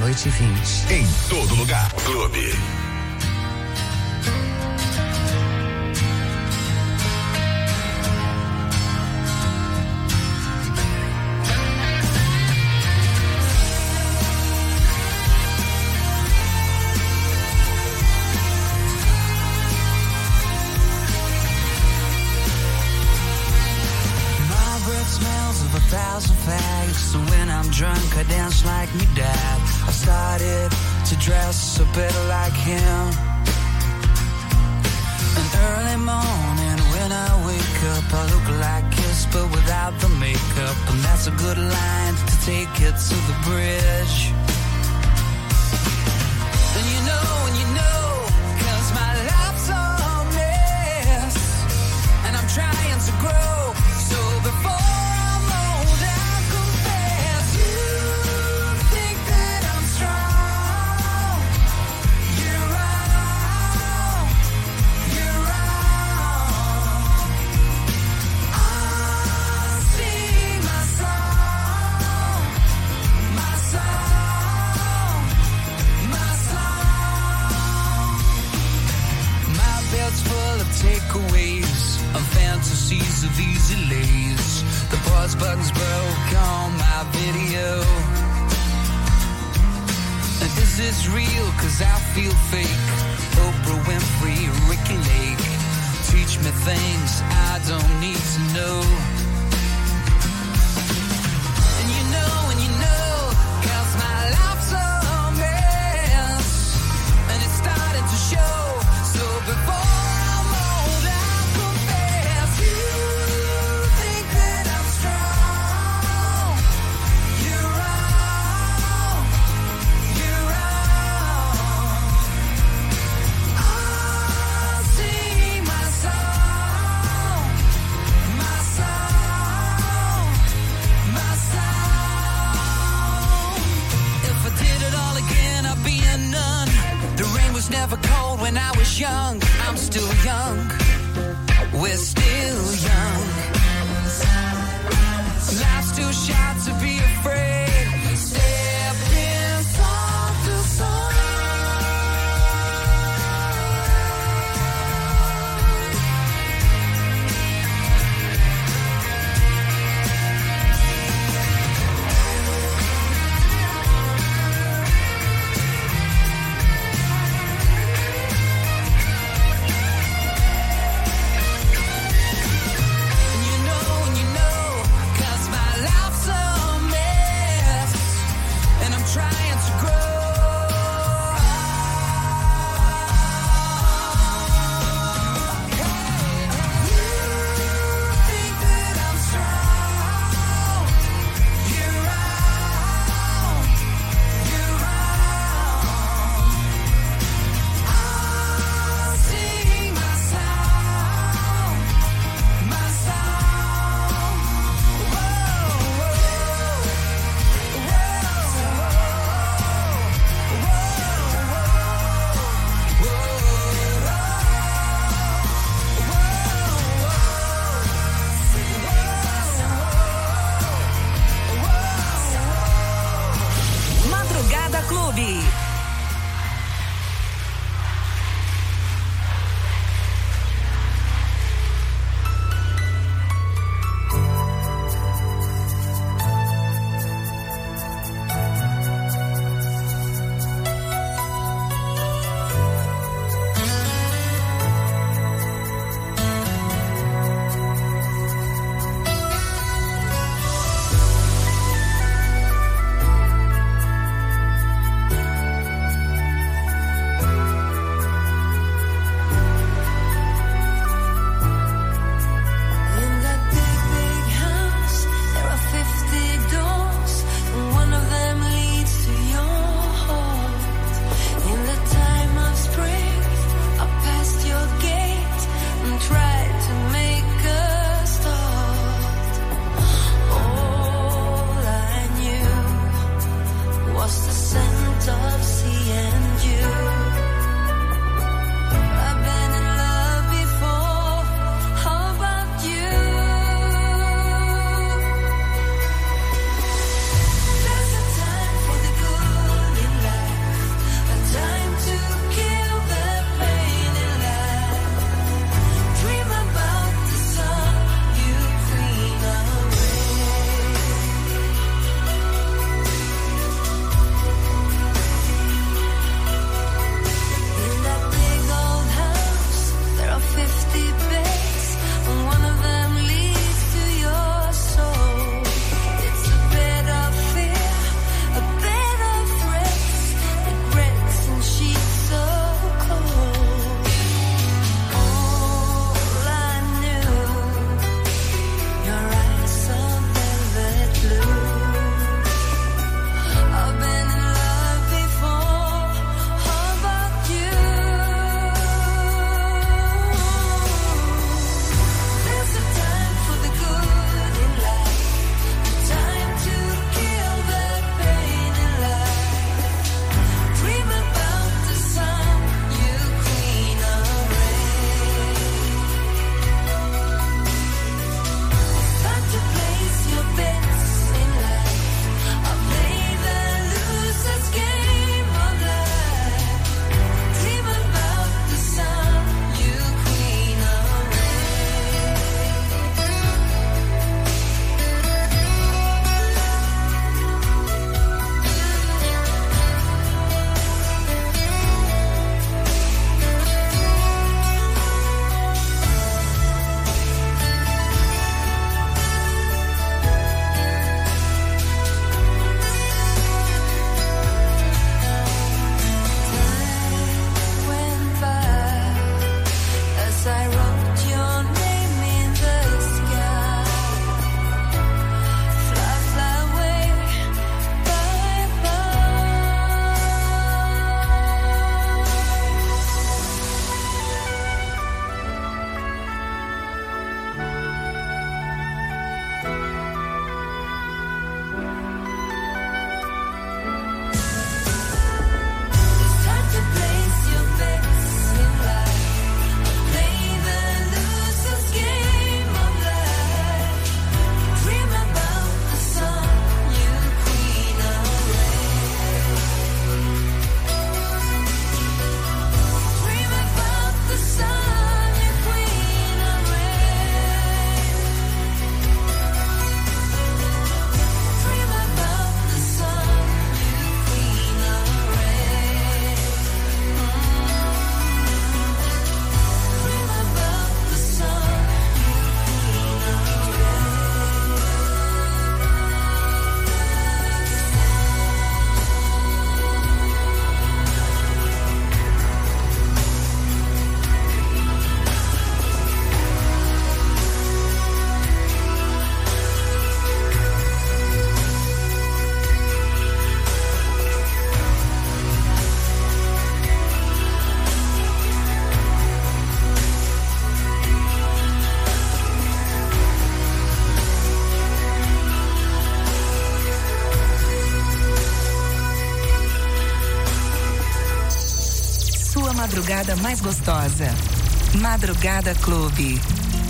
8h20. Em todo lugar. Clube. So when I'm drunk, I dance like me dad. I started to dress a bit like him. An early morning when I wake up, I look like Kiss but without the makeup. And that's a good line to take it to the bridge. And you know, 'cause my life's a mess. And I'm trying to grow, so before takeaways and fantasies of easy lays. The pause button's broke on my video. And is this real? 'Cause I feel fake. Oprah Winfrey, Ricky Lake. Teach me things I don't need to know. And you know, 'cause my life's a mess. And it's starting to show. So before never cold when I was young. I'm still young. We're still young. Life's too short to be afraid. Stepping song to song. You know, 'cause my life's a mess. madrugada mais gostosa. Madrugada Clube.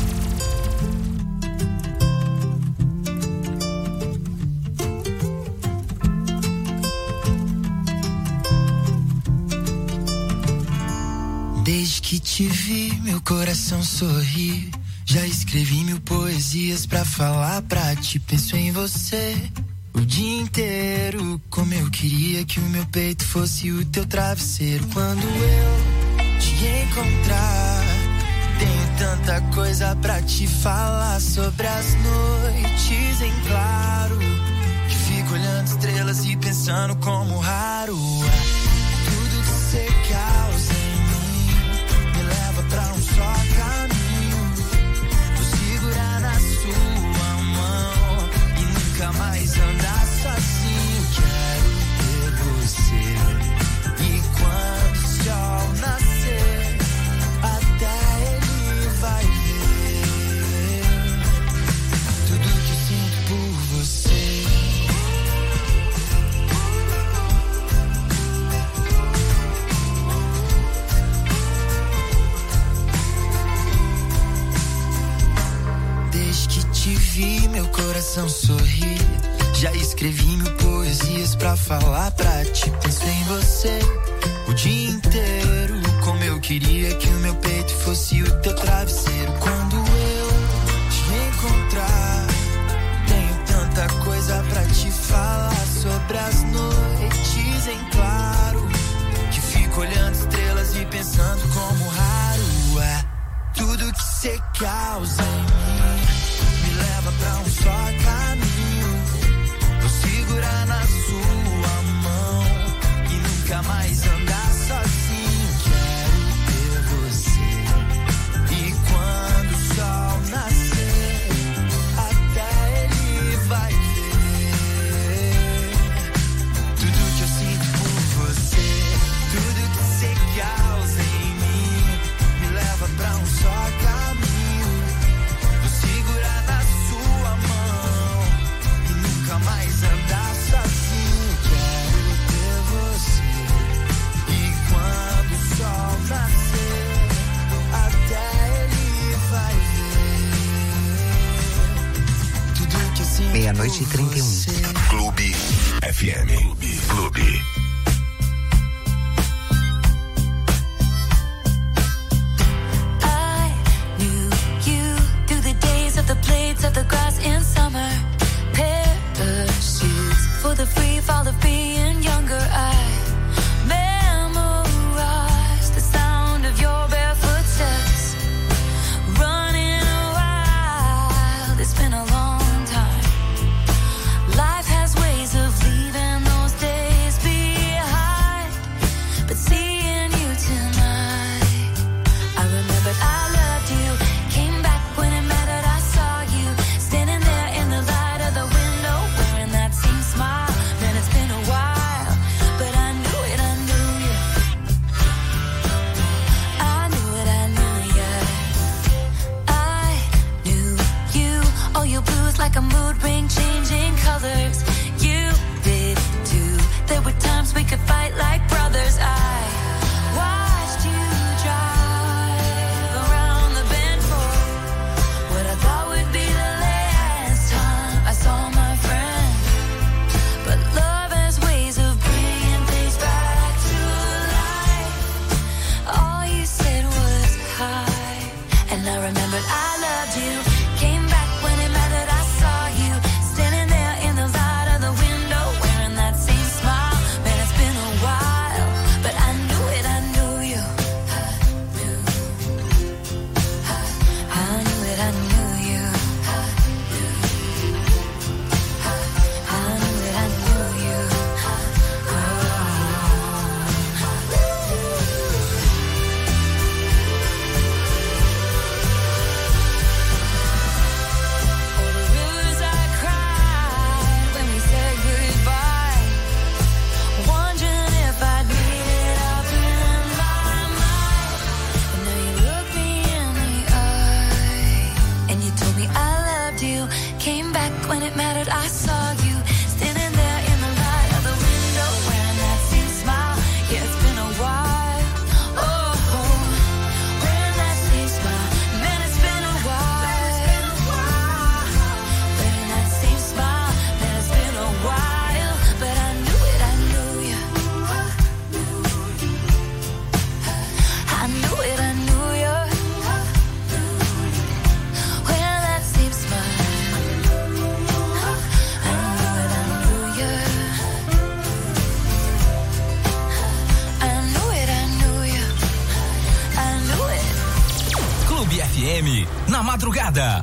Desde que te vi, meu coração sorri. Já escrevi 1000 poesias pra falar pra ti. Penso em você o dia inteiro. Como eu queria que o meu peito fosse o teu travesseiro. Quando eu te encontrar, tenho tanta coisa pra te falar. Sobre as noites em claro, que fico olhando estrelas e pensando como raro é. Tudo que você causa em mim me leva pra um só caminho. Vou segurar na sua mão e nunca mais andar sozinho. Quero ter você. E quando o sol nascer, até ele vai ver tudo que eu sinto por você. Desde que te vi, meu coração sorri. Já escrevi 1000 poesias pra falar pra ti. Penso em você o dia inteiro. Como eu queria que o meu peito fosse o teu travesseiro. Quando eu te encontrar, tenho tanta coisa pra te falar. Sobre as noites em claro, que fico olhando estrelas e pensando como raro é. Tudo que cê causa em mim me leva pra um só caminho. Vou segurar na sua mão e nunca mais andar sozinho. Quero ter você. E quando o sol nascer, até ele vai ver tudo que eu sinto por você. Tudo que você causa em mim me leva pra um só caminho. Vou segurar na sua mão e nunca mais andar sozinho. Quero ter você. E quando o sol nascer, até ele vai ver tudo que eu sinto. 00:31. Clube FM. Clube. I knew you through the days of the blades of the grass in summer. Parachutes for the free fall of being younger. I memorized the sound of your barefoot steps. Running wild, it's been a long time. Life has ways of leaving those days behind. FM, na madrugada.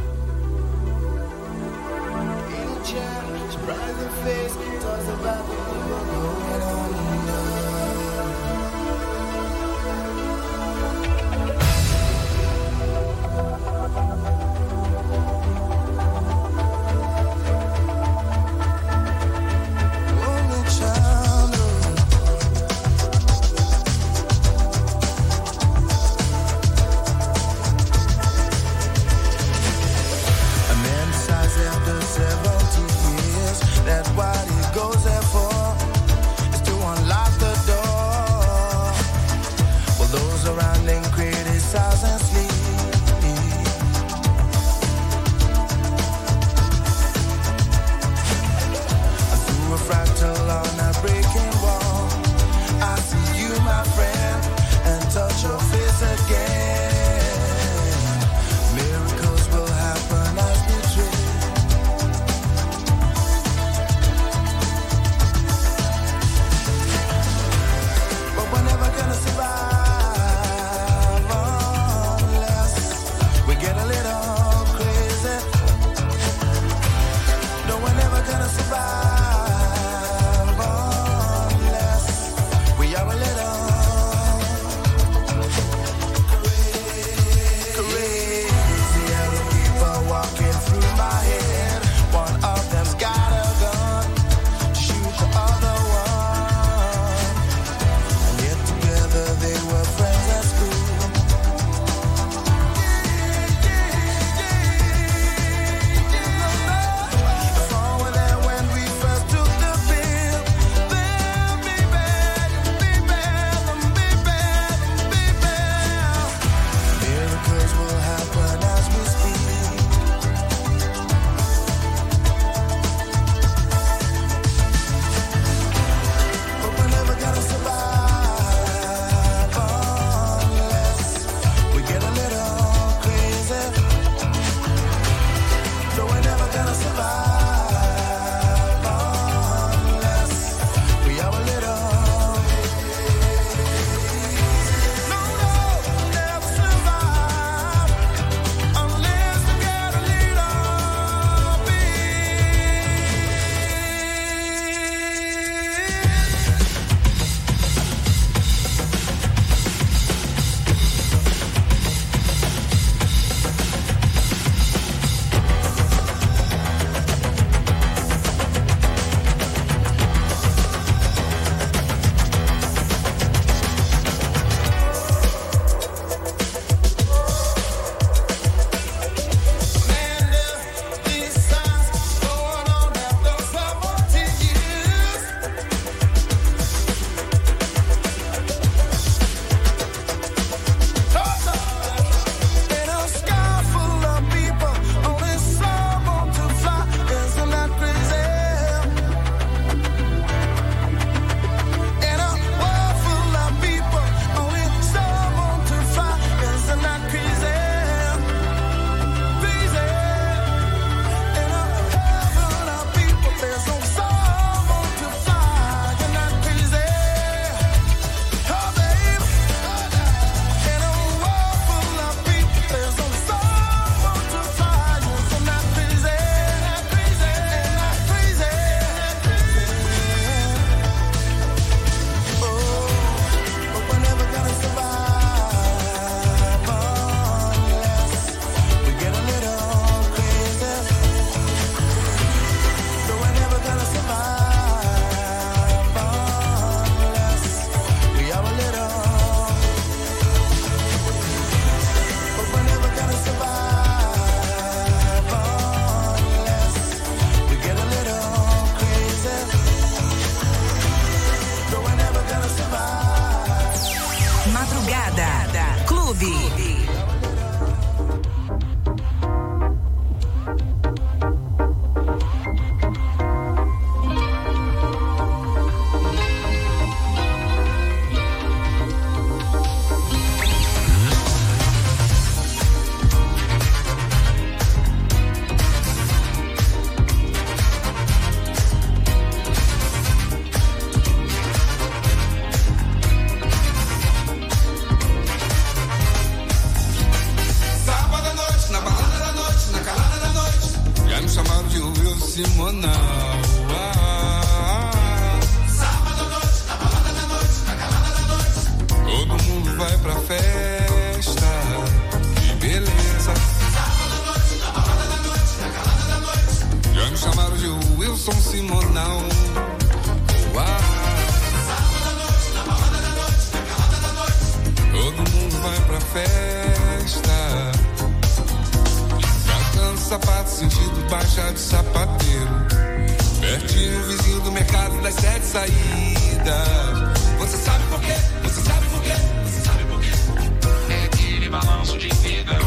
Baixa do Sapateiro, pertinho, vizinho do mercado das 7 saídas. Você sabe por quê? Você sabe por quê? Você sabe por quê? É aquele balanço de fígado.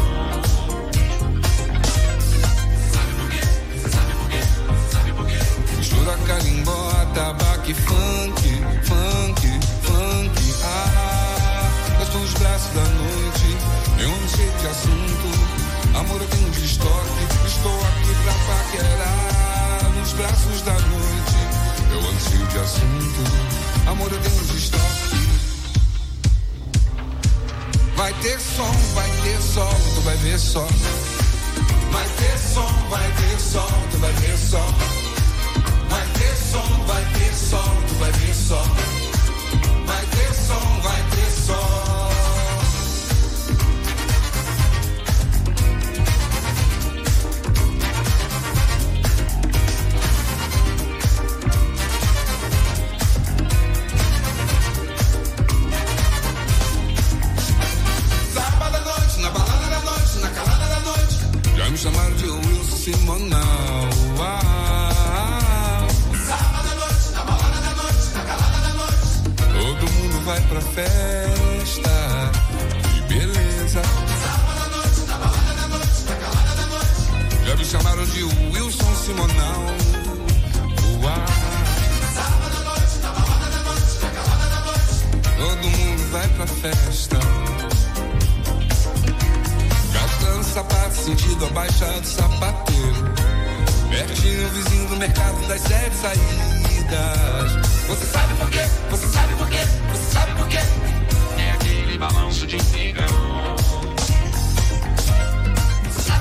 Sabe por quê? Você sabe por quê? Você sabe por quê? Mistura carimbó, tabaco e funk, funk, funk. Gosto dos braços da noite, eu não sei de assunto. Amor, eu tenho um destoque, estou aqui pra paquerar. Nos braços da noite, eu ansio de assunto. Amor, eu tenho um destoque. Vai ter som, tu vai ver só. Vai ter som, tu vai ver só. Vai ter som, tu vai ver só. Vai ter som, vai ter som. Me chamaram de Wilson Simonal. Sábado à noite, na balada da noite, na calada da noite. Todo mundo vai pra festa. Que beleza. Sábado à noite, na balada da noite, na calada da noite. Já me chamaram de Wilson Simonal. Sábado à noite, na balada da noite, na calada da noite. Todo mundo vai pra festa. Sapato, sentido abaixado, Sapateiro, pertinho, vizinho do mercado das 7 saídas. Você sabe por quê? Você sabe por quê? Você sabe por quê? É aquele balanço de